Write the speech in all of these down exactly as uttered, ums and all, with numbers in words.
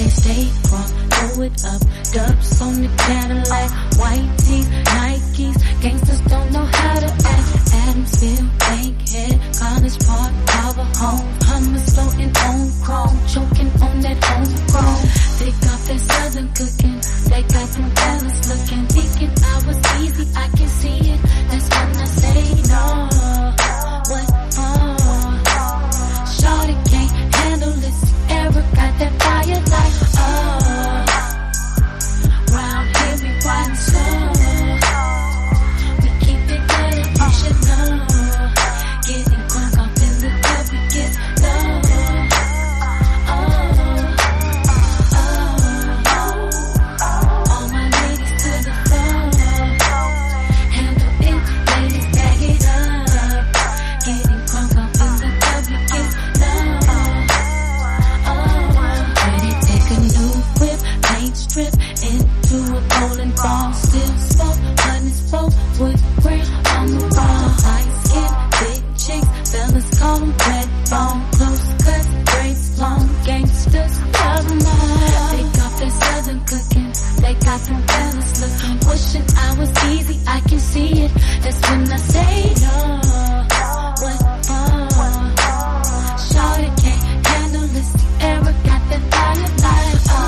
can't stay calm, throw it up. Dubs on the Cadillac, white teeth, Nikes. Gangsters don't know how to act. Adamsville, Bankhead, College Park, Power Home. Hummers floating on chrome, choking on that homegrown. They got that southern cooking, they got them fellas looking. Thinking I was easy, I can see it. That's when I say no. What? Oh, shorty can't handle this. Ever got that fire like oh. Round here we riding slow. We keep it good, you should know. Getting crunk up in the club, we get low. Oh, oh, oh. All my ladies to the floor. Handle it, ladies, bag it up. Getting crunk up in the club, we get low. Oh, ready, take a new whip, paint strip into a bowling ball. Still smoke, honey's flow, wood grain on the wall. Light skin, big chicks, fellas call them red bone. Close cuts, braids, long gangsters, love them all. They got that southern cooking, they got them fellas looking. Wishing I was easy, I can see it. That's when I say no. What? Oh, shorty can't handle this. Ever got that fire like oh,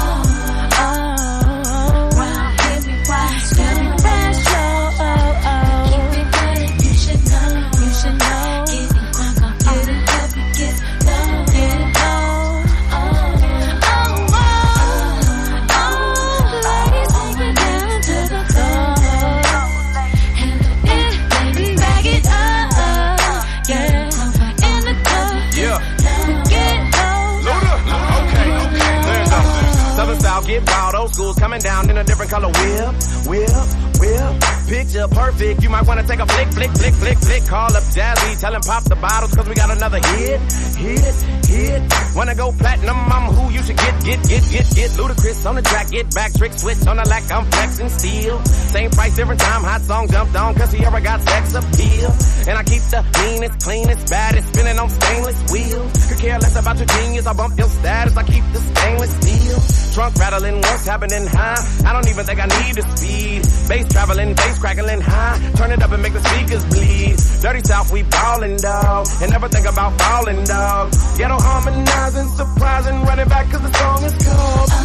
oh. Round here we ride, steady fast, oh, oh, oh. Keep it good, you should know, you should know. Getting crunk up, getting up, we get low, getting low. Oh, oh, oh, oh. Ladies, take it down to the floor. Handle it, ladies, bag it up, yeah. In the club, Yeah. we get low. Load up. Okay, okay. Clear up. Southern style, get wild. Old school's coming down in a different color. Whip, whip, whip. Picture perfect. You might want to take a flick, flick, flick, flick, flick. Call up Jazzy, tell him pop the bottles, cause we got another hit, hit, hit. Wanna go platinum, I'm who you should get, get, get, get, get. Ludacris on the track, get back, trick, switch on the lack, I'm flexing steel. Same price, different time, hot song jumped on, cause he ever got sex appeal. And I keep the meanest, cleanest, baddest, spinning on stainless wheels. Could care less about your genius, I bump your status, I keep the stainless steel. Trunk rattling, what's happening high? I don't even think I need the speed. Bass traveling, bass crackling high. Turn it up and make the speakers bleed. Dirty South, we ballin', dog. And never think about falling, dog. Ghetto harmonizing, surprising, running back cause the song is called